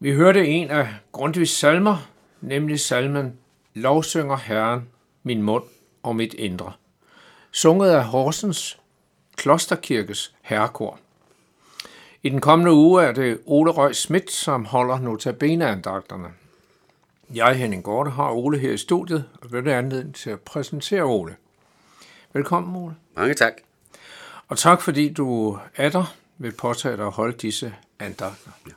Vi hørte en af Grundtvigs salmer, nemlig salmen Lovsynger Herren, min mund og mit indre, sunget af Horsens Klosterkirkes herrekor. I den kommende uge er det Ole Røg Schmidt, som holder notabene-andagterne. Jeg, Henning Gorte, har Ole her i studiet, og vil have anledning til at præsentere Ole. Velkommen, Ole. Mange tak. Og tak, fordi du er der, vil påtage dig at holde disse andagter. Ja.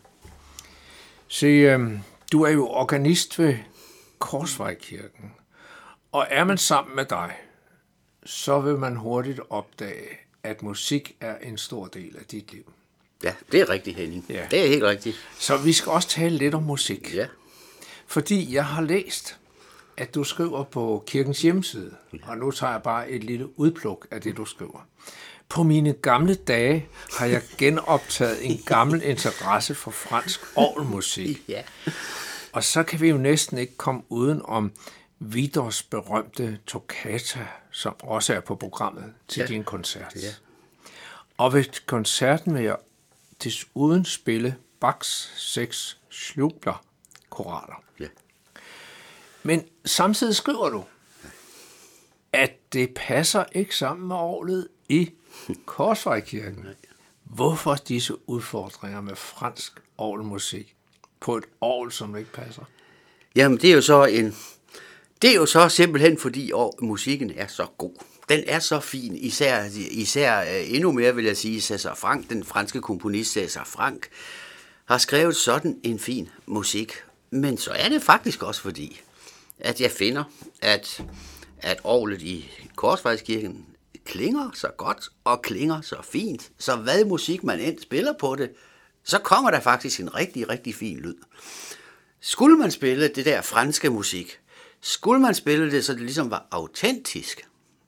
Se, du er jo organist ved Korsvejkirken, og er man sammen med dig, så vil man hurtigt opdage, at musik er en stor del af dit liv. Ja, det er rigtigt, Henning. Ja. Det er helt rigtigt. Så vi skal også tale lidt om musik. Ja. Fordi jeg har læst, at du skriver på kirkens hjemmeside, og nu tager jeg bare et lille udpluk af det, du skriver. På mine gamle dage har jeg genoptaget en gammel interesse for fransk orgelmusik. Ja. Og så kan vi jo næsten ikke komme uden om Widers berømte Toccata, som også er på programmet til din koncert. Ja. Og ved koncerten vil jeg desuden spille Bachs 6 Schubler-koraller. Ja. Men samtidig skriver du, at det passer ikke sammen med orglet i Korsvejkirken. Hvorfor disse udfordringer med fransk orgelmusik på et orgel, som ikke passer? Jamen, det er jo så simpelthen fordi musikken er så god. Den er så fin, især endnu mere vil jeg sige, César Franck, den franske komponist César Franck, har skrevet sådan en fin musik. Men så er det faktisk også fordi, at jeg finder, at orglet i Korsvejskirken klinger så godt og klinger så fint, så hvad musik man end spiller på det, så kommer der faktisk en rigtig, rigtig fin lyd. Skulle man spille det der franske musik, skulle man spille det, så det ligesom var autentisk,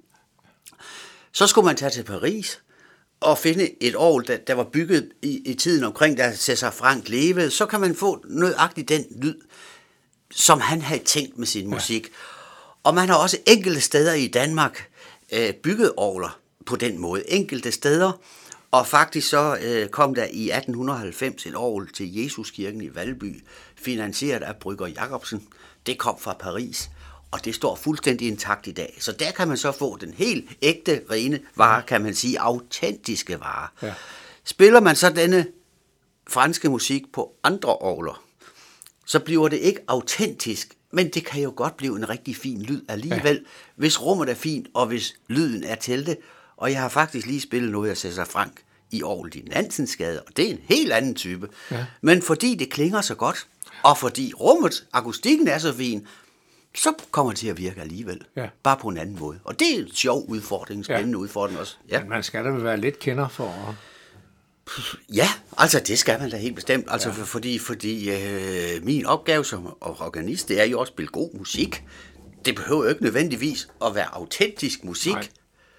så skulle man tage til Paris og finde et orgel, der var bygget i tiden omkring, da César Franck levede, så kan man få nøjagtigt den lyd, som han havde tænkt med sin musik. Og man har også enkelte steder i Danmark bygget orgler på den måde. Enkelte steder, og faktisk så kom der i 1890 et orgel til Jesuskirken i Valby, finansieret af Brygger Jacobsen. Det kom fra Paris, og det står fuldstændig intakt i dag. Så der kan man så få den helt ægte, rene vare, kan man sige, autentiske vare. Ja. Spiller man så denne franske musik på andre orgler, så bliver det ikke autentisk, men det kan jo godt blive en rigtig fin lyd alligevel, hvis rummet er fint, og hvis lyden er til det. Og jeg har faktisk lige spillet noget af César Franck i orglet i Nansensgade, og det er en helt anden type. Ja. Men fordi det klinger så godt, og fordi rummet, akustikken er så fin, så kommer det til at virke alligevel. Ja. Bare på en anden måde. Og det er en sjov udfordring, en spændende udfordring også. Ja. Men man skal da være lidt kender for. Ja, altså det skal man da helt bestemt. Altså fordi min opgave som organist, det er jo også at spille god musik. Det behøver jo ikke nødvendigvis at være autentisk musik. Nej.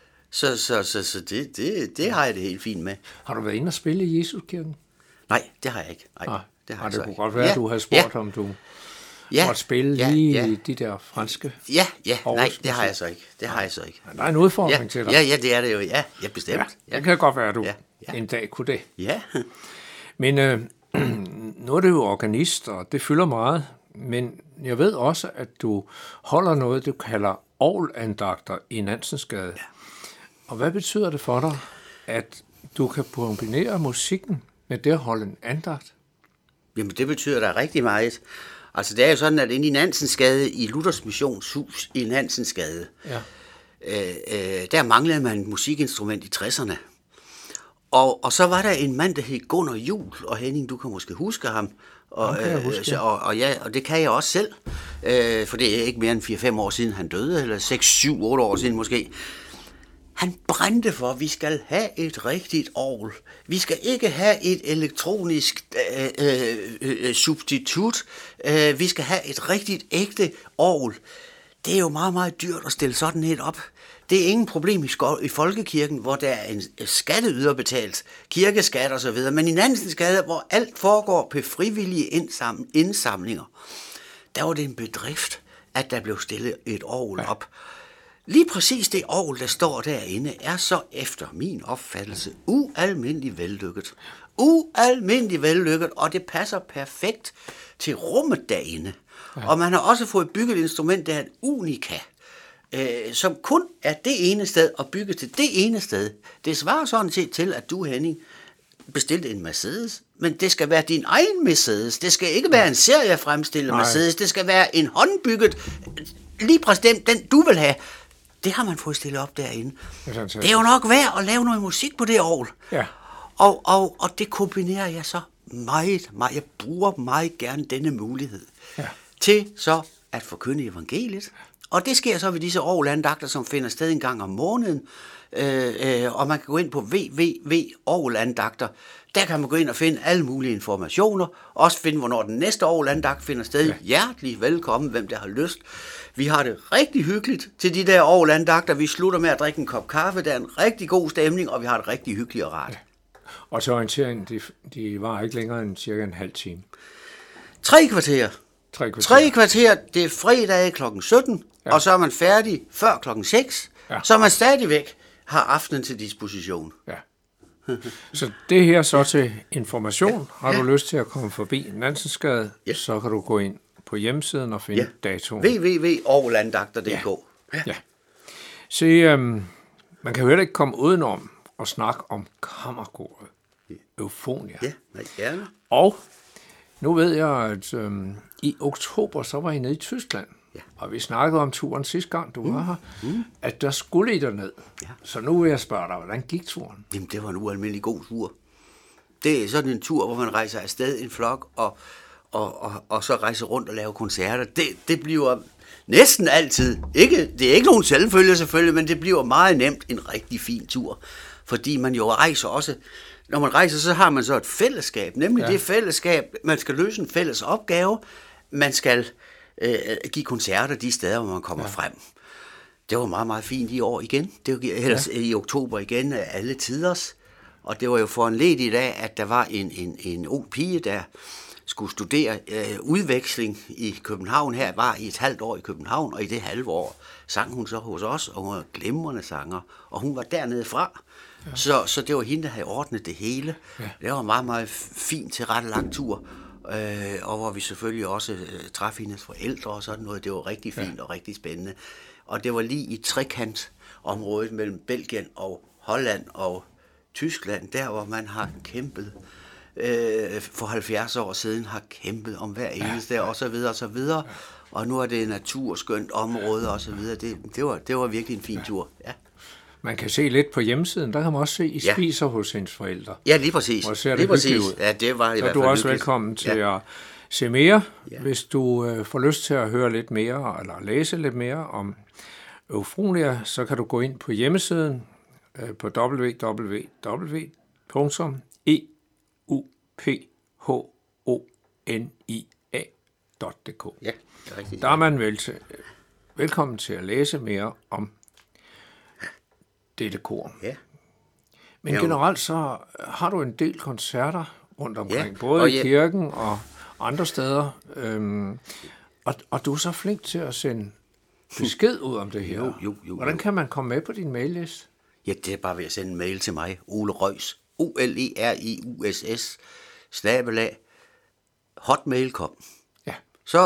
Så det har jeg det helt fint med. Har du været inde og spille i Jesuskirken? Nej, det har jeg ikke. Nej, det har jeg det kunne godt være, at du havde spurgt, om du måtte spille lige de der franske. Ja, nej, det har jeg så ikke. Det har jeg så ikke. Der er en udfordring til dig. Ja, det er det jo. Ja, bestemt. Ja, det kan godt være, at du en dag kunne det. Ja. Men nu er det jo organist, og det fylder meget. Men jeg ved også, at du holder noget, du kalder orgelandagter i Nansensgade. Ja. Og hvad betyder det for dig, at du kan kombinere musikken med det at holde en andagt? Jamen, det betyder da rigtig meget. Altså, det er jo sådan, at inde i Nansensgade, i Luthers Missionshus i Nansensgade, der manglede man et musikinstrument i 60'erne. Og så var der en mand, der hed Gunnar Juhl, og Henning, du kan måske huske ham. Og det kan jeg også selv, for det er ikke mere end 4-5 år siden, han døde, eller 6-7-8 år siden måske. Han brændte for, at vi skal have et rigtigt orgel. Vi skal ikke have et elektronisk substitut. Vi skal have et rigtigt ægte orgel. Det er jo meget, meget dyrt at stille sådan et op. Det er ingen problem i folkekirken, hvor der er en skatteyder betalt, kirkeskat og så videre, men i Nansensgade, hvor alt foregår på frivillige indsamlinger, der var det en bedrift, at der blev stillet et orgel op. Lige præcis det orgel, der står derinde, er så efter min opfattelse ualmindelig vellykket. Ualmindelig vellykket, og det passer perfekt til rummet derinde. Ja. Og man har også fået bygget et instrument, der er en unika, som kun er det ene sted og bygget til det ene sted. Det svarer sådan set til, at du, Henning, bestilte en Mercedes, men det skal være din egen Mercedes. Det skal ikke være en seriefremstillet Mercedes. Det skal være en håndbygget, lige præcis den du vil have. Det har man fået stillet op derinde. Det er jo nok værd at lave noget musik på det orgel. Ja. Og det kombinerer jeg så meget. Jeg bruger meget gerne denne mulighed til så at forkynde evangeliet. Og det sker så ved disse orgelandagter, som finder sted en gang om måneden. Og man kan gå ind på www.orgelandagter. Der kan man gå ind og finde alle mulige informationer. Også finde, hvornår den næste orgelandagt finder sted. Ja. Hjertelig velkommen, hvem der har lyst. Vi har det rigtig hyggeligt til de der orgelandagter. Vi slutter med at drikke en kop kaffe. Der er en rigtig god stemning, og vi har det rigtig hyggeligt og rart. Ja. Og så orienteringen, de var ikke længere end cirka en halv time. 3 kvarter. 3 kvarter, det er fredag kl. 17, og så er man færdig før kl. 6, så man stadigvæk har aftenen til disposition. Ja. Så det her så til information. Har du lyst til at komme forbi Nansensgade, så kan du gå ind på hjemmesiden og finde datoen. www.orgelandagter.dk. Ja. Se, man kan jo heller ikke komme udenom og snakke om kammerkoret Eufonia. Ja, gerne. Og nu ved jeg, at i oktober, så var I nede i Tyskland. Ja. Og vi snakkede om turen sidste gang, du var her, at der skulle I derned. Ja. Så nu vil jeg spørge dig, hvordan gik turen? Jamen, det var en ualmindelig god tur. Det er sådan en tur, hvor man rejser afsted en flok, og så rejser rundt og laver koncerter. Det bliver næsten altid, det er ikke nogen selvfølge selvfølgelig, men det bliver meget nemt en rigtig fin tur. Fordi man jo rejser også, når man rejser, så har man så et fællesskab, nemlig det fællesskab, man skal løse en fælles opgave, man skal give koncerter de steder, hvor man kommer frem. Det var meget, meget fint i år igen. Det var ellers i oktober igen alle tiders. Og det var jo foranledigt af, at der var en ung pige, der skulle studere udveksling i København. Her var i et halvt år i København, og i det halve år sang hun så hos os, og hun var glimrende sanger. Og hun var dernede fra. Ja. Så det var hende, der havde ordnet det hele. Ja. Det var en meget, meget fint tilrettelagt tur. Og hvor vi selvfølgelig også traf hendes forældre og sådan noget. Det var rigtig fint og rigtig spændende. Og det var lige i trekantområdet mellem Belgien og Holland og Tyskland, der hvor man har kæmpet for 70 år siden, har kæmpet om hver eneste og så videre og så videre. Og nu er det et naturskønt område og så videre. Det var virkelig en fin tur, ja. Man kan se lidt på hjemmesiden, der kan man også se, I spiser hos hendes forældre. Ja, lige præcis. Hvor ser det hyggeligt ud. Ja, det var i hvert fald. Så er du også velkommen til at se mere, hvis du får lyst til at høre lidt mere, eller læse lidt mere om Eufonia, så kan du gå ind på hjemmesiden på www.euphonia.dk. Ja, det er rigtigt. Der er man velkommen til at læse mere om dette kor. Ja. Men generelt så har du en del koncerter rundt omkring, både i kirken og andre steder. Og du er så flink til at sende besked ud om det her. Jo. Hvordan kan man komme med på din mailliste? Ja, det er bare ved at sende en mail til mig, Ole Røis, OLERIUSS, /hotmail.com. Ja.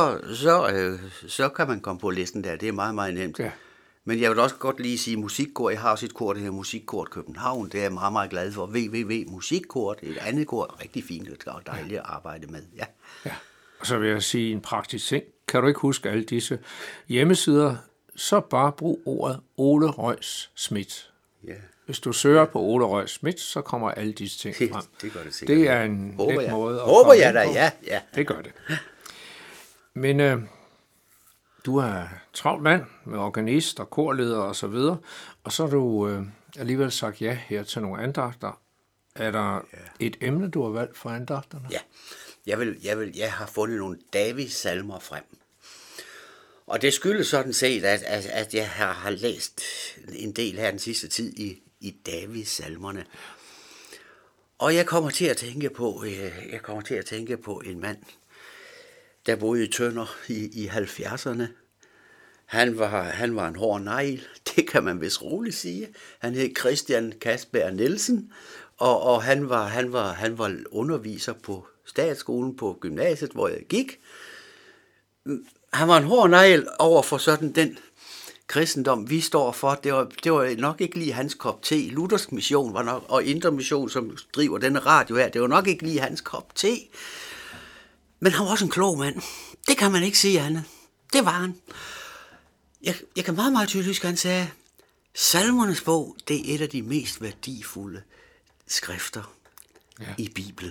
Så kan man komme på listen der. Det er meget, meget nemt. Ja. Men jeg vil også godt lige sige musikkor. Jeg har også et kor, det her Musikkort København. Det er jeg meget, meget glad for. www.musikkort. Et andet kor. Rigtig fint og dejligt at arbejde med. Ja. Og så vil jeg sige en praktisk ting. Kan du ikke huske alle disse hjemmesider, så bare brug ordet Ole Røis Schmidt. Ja. Hvis du søger på Ole Røis Schmidt, så kommer alle disse ting frem. Det gør det sikkert. Det er en let måde at håber jeg da, ja. Det gør det. Men du er travlt mand med organist og korleder og så videre, og så har du alligevel sagt ja her til nogle andagter. Er der et emne, du har valgt for andagterne? Ja, jeg har fundet nogle Davids-salmer frem. Og det skyldes sådan set, at jeg har læst en del her den sidste tid i Davids-salmerne. Og jeg kommer til at tænke på en mand, der boede i Tønder i 70'erne. Han var en hård negl, det kan man vist roligt sige. Han hed Christian Kasper Nielsen, og han var underviser på statsskolen på gymnasiet, hvor jeg gik. Han var en hård negl over for sådan den kristendom, vi står for. Det var nok ikke lige hans kop te. Luthersk Mission var nok, og Indre Mission, som driver denne radio her, det var nok ikke lige hans kop te. Men han var også en klog mand. Det kan man ikke sige andet. Det var han. Jeg kan meget, meget tydeligt huske, han sagde, Salmernes bog, det er et af de mest værdifulde skrifter i Bibelen.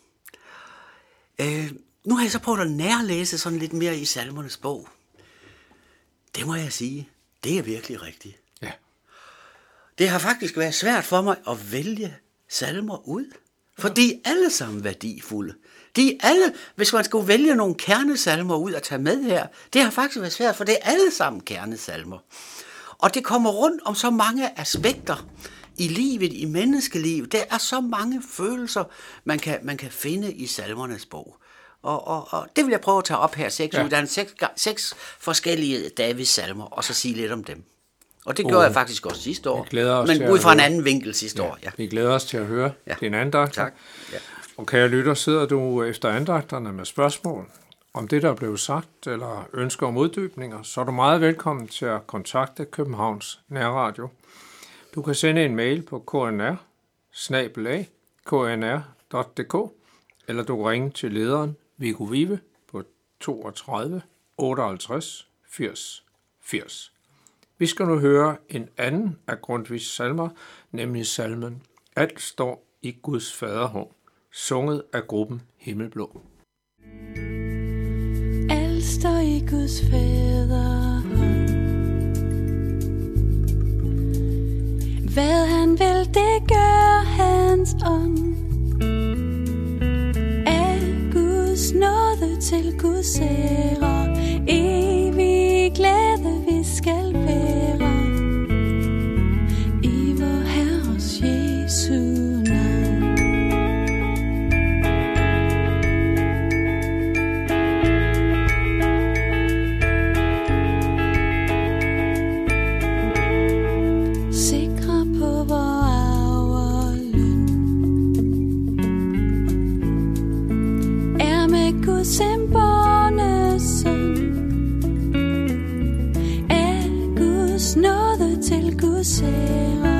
Nu har jeg så prøvet at nærlæse sådan lidt mere i Salmernes bog. Det må jeg sige, det er virkelig rigtigt. Ja. Det har faktisk været svært for mig at vælge salmer ud, for de er alle sammen værdifulde. De er alle, hvis man skulle vælge nogle kernesalmer ud og tage med her, det har faktisk været svært, for det er alle sammen kernesalmer. Og det kommer rundt om så mange aspekter i livet, i menneskelivet. Der er så mange følelser, man kan finde i Salmernes bog. Og det vil jeg prøve at tage op her. Der er 6 forskellige Davids salmer, og så sige lidt om dem. Og det gjorde jeg faktisk også sidste år, men ud fra en anden vinkel sidste år. Ja. Vi glæder os til at høre din andagt. Tak. Ja. Og kære lytter, sidder du efter andagterne med spørgsmål om det, der er blevet sagt, eller ønsker om uddybninger, så er du meget velkommen til at kontakte Københavns Nærradio. Du kan sende en mail på knr@knr.dk, eller du kan ringe til lederen Viggo Vive på 32 58 80 80. Vi skal nu høre en anden af Grundtvigs salmer, nemlig salmen Alt står i Guds faderhånd, sunget af gruppen Himmelblå. Alt står i Guds faderhånd. Hvad han vil, det gør hans ånd. Af Guds nåde til Guds ære, evig glæde vi skal være. I vor Herres Jesu navn. Sikre på vor arveløn, er med Guds indbårne søn. Af Guds nåde til Guds ære,